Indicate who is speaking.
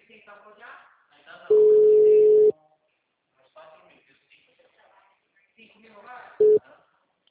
Speaker 1: tentar apoiar?
Speaker 2: Ainda não, mas uns 4 mil, 5 mil.
Speaker 1: 5 mil, vai?